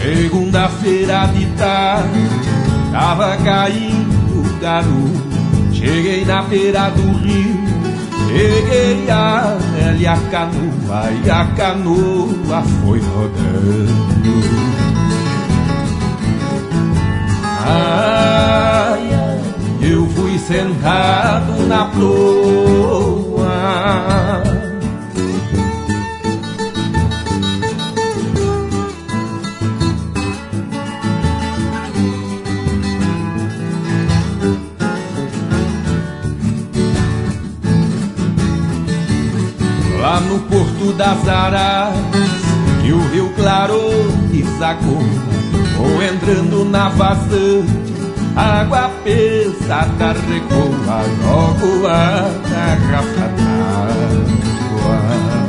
Segunda-feira de tarde, tava caindo garoto. Cheguei na beira do rio, peguei a velha canoa e a canoa foi rodando. Ai, eu fui sentado na proa. Lá no Porto das Araras, que o rio clarou desagou, vou entrando na vazante, água pesada recoa, logo a garrafa d'água.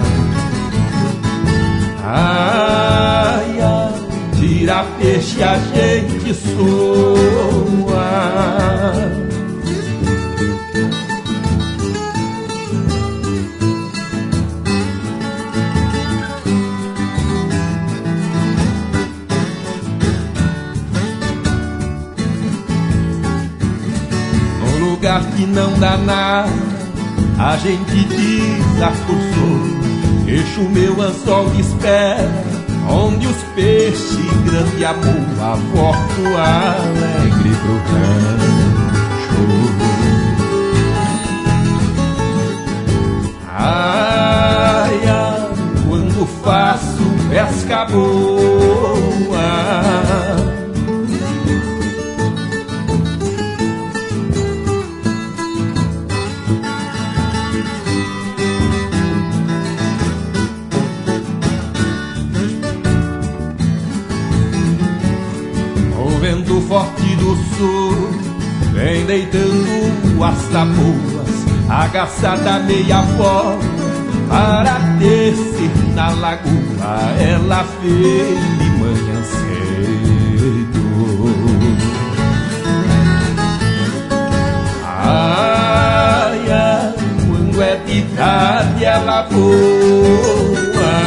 Ai, ai, tira peixe a gente soa. Lugar que não dá nada, a gente desacursou. Deixo o meu anzol de espera, onde os peixes grande amor aporto alegre pro rancho. Ai, ai, quando faço pesca boa, o vento forte do sul vem deitando as tabuas, agaçada meia fora para descer na lagoa. Ela veio de manhã cedo. Ai, ai, quando é de tarde ela voa.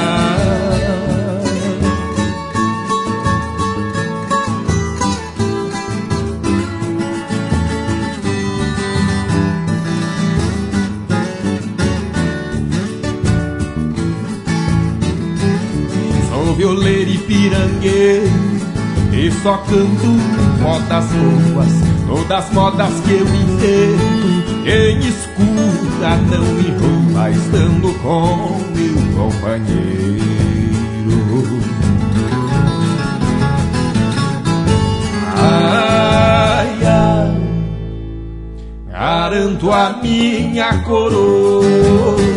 Violeiro e pirangueiro, e só canto modas boas, todas modas que eu entendo. Quem escuta não me rouba, estando com meu companheiro. Ai, ai, garanto a minha coroa.